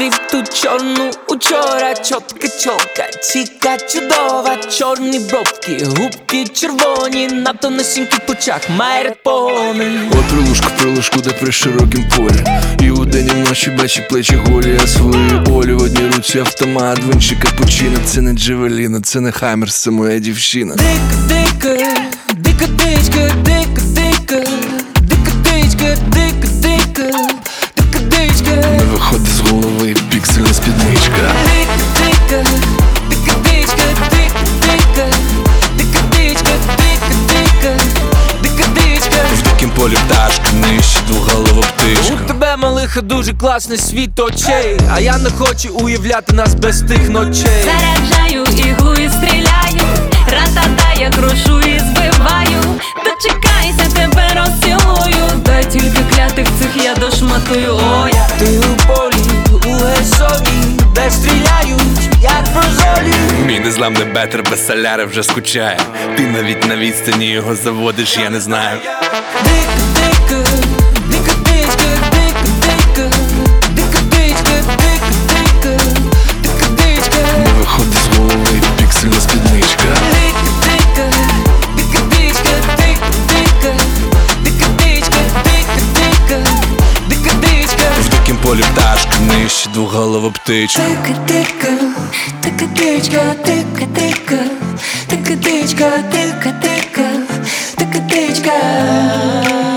Зустрів ту чорну учора, чотка чолка, чіка чудова, чорні бровки, губки червоні, на тонесеньких плечах має репони. От прилужку, де при широкім полі, і удень і вночі бачить плечі голі, а свої олі в одній руці автомат, в іншій капучино. Це не Джавеліна, це не Хаймерс, це моя дівчина. Дика, дика, дика дичка, дика, дика, дика дичка, дика, дика, дика дичка. Не виходить з голови піксельна спідничка. Дика, дика, дика дичка, дика, дика, дика дичка, дика, дика, дика дичка. В дикім полі пташка, нижче двоголова птичка. У тебе, малиха, дуже класний світ очей, а я не хочу уявляти нас без тих ночей. Заряджаю іглу і стріляю, ра-та-та, я крушу і збиваю. Дочекайся, тебе розцілую, дай тільки клятих цих я дошматую. Ой, Ти у полі, у лесові, де стріляють, як прозолі. Мій незламний бетер без соляри вже скучає. Ти навіть на відстані його заводиш, я не знаю. Дика, дика, дика дичка, дика, дика, дика дичка, дика, дика, дика дичка. Не виходить з голови піксельна спідничка. Дика, дика, дика дичка, дика, дика, дика дичка, дика, дика, дика дичка. В дикім полі пташка, нижче двоголова птичка. Дика, дика, дика дичка, дика, дика, дика дичка, дика, дика, дика дичка.